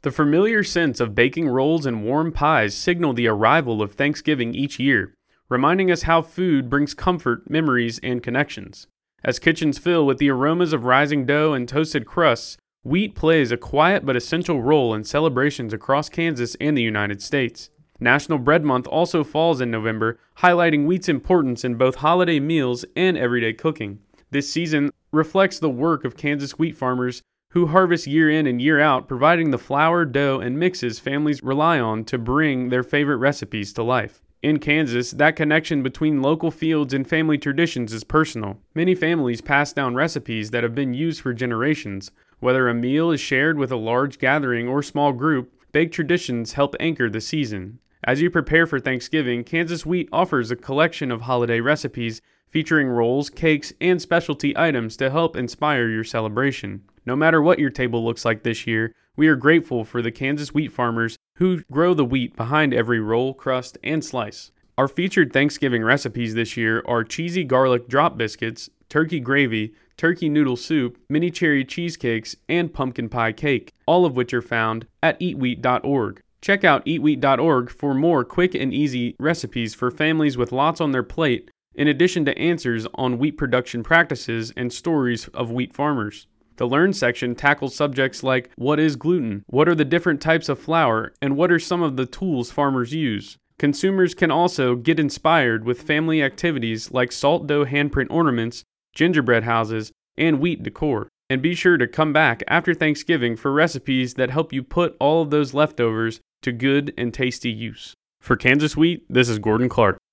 The familiar scents of baking rolls and warm pies signal the arrival of Thanksgiving each year, reminding us how food brings comfort, memories, and connections. As kitchens fill with the aromas of rising dough and toasted crusts, wheat plays a quiet but essential role in celebrations across Kansas and the United States. National Bread Month also falls in November, highlighting wheat's importance in both holiday meals and everyday cooking. This season reflects the work of Kansas wheat farmers who harvest year in and year out, providing the flour, dough, and mixes families rely on to bring their favorite recipes to life. In Kansas, that connection between local fields and family traditions is personal. Many families pass down recipes that have been used for generations. Whether a meal is shared with a large gathering or small group, baked traditions help anchor the season. As you prepare for Thanksgiving, Kansas Wheat offers a collection of holiday recipes featuring rolls, cakes, and specialty items to help inspire your celebration. No matter what your table looks like this year, we are grateful for the Kansas wheat farmers who grow the wheat behind every roll, crust, and slice. Our featured Thanksgiving recipes this year are cheesy garlic drop biscuits, turkey gravy, turkey noodle soup, mini cherry cheesecakes, and pumpkin pie cake, all of which are found at eatwheat.org. Check out eatwheat.org for more quick and easy recipes for families with lots on their plate, in addition to answers on wheat production practices and stories of wheat farmers. The Learn section tackles subjects like what is gluten, what are the different types of flour, and what are some of the tools farmers use. Consumers can also get inspired with family activities like salt dough handprint ornaments, gingerbread houses, and wheat decor. And be sure to come back after Thanksgiving for recipes that help you put all of those leftovers to good and tasty use. For Kansas Wheat, this is Gordon Clark.